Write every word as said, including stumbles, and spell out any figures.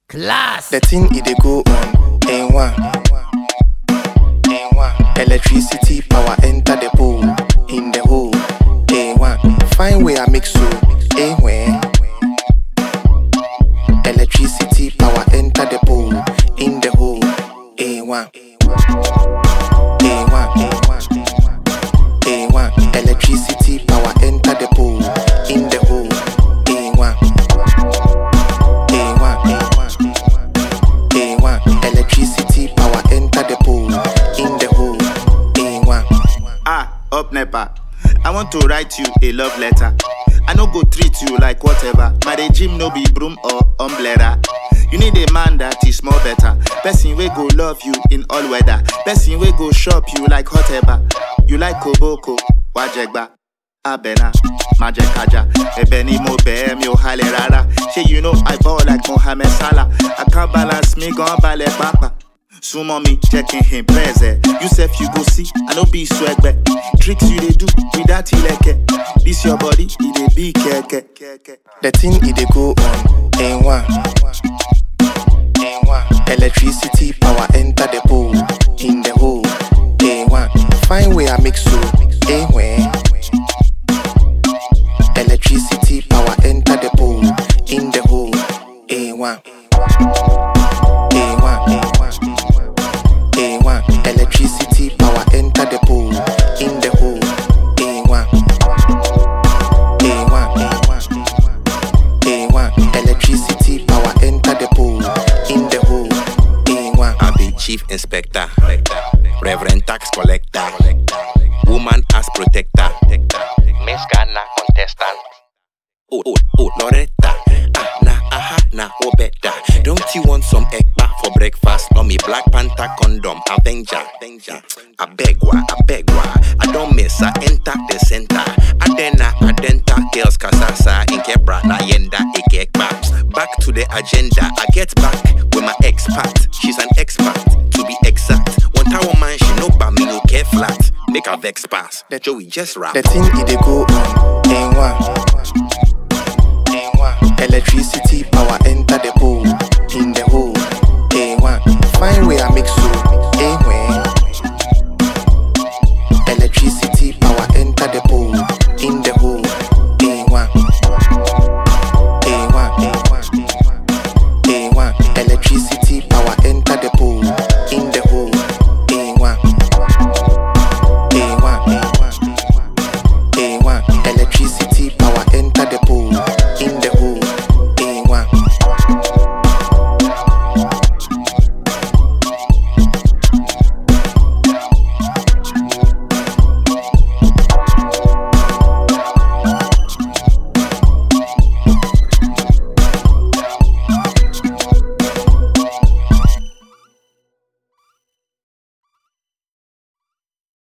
Class. The thing it dey go on. N one. N one. Electricity power enter the pole. In the hole. N one. Find where I mix so. N one. Electricity power enter the pole. In the hole. N one. N one. N one. Electricity power enter the pole. In the hole. N one. N one. N one. Electricity power enter the pole. In the hole. N one. Ah, up nepa. I want to write you a love letter. I no go treat you like whatever. My regime no be broom or umbrella. You need a man that is more better. Person we go love you in all weather. Person we go shop you like whatever. You like koboko, wajegba, abena, majekaja. Ebeni mo be mi o hale rara. Say you know I ball like Mohamed Salah. I can't balance me gon ballet papa. Sumo me checking him present. You self you go see, I no be swag back. Tricks you they do without ileke. This your body, it dey be keke. The thing it dey go on. N one. N one. Electricity power enter the pole. In the hole. N one. Find where I mix so. N one. Electricity power enter the pole. In the hole. N one. N one. N one. Electricity power enter the pole. In the hole. N one. N one. N one. Electricity power enter the pole. In the hole. N one. I be chief inspector, reverend tax collector, woman as protector, Miss Ghana contestant. Oh, oh, oh, Loretta. Ah, nah, aha, nah, oh, better. Don't you want some egg back for breakfast? On me Black Panther condom, Avenger. I beg wa, I beg wa. I don't miss, I enter the center. Adena, adenta, girls, kasasa, inkebra, na yenda, ikekba. Back to the agenda, I get back with my expert. She's an expert, to be exact. One time woman, she no ba me no care flat. Make her vex pass. The Joey just rap. The thing it dey go on. N one.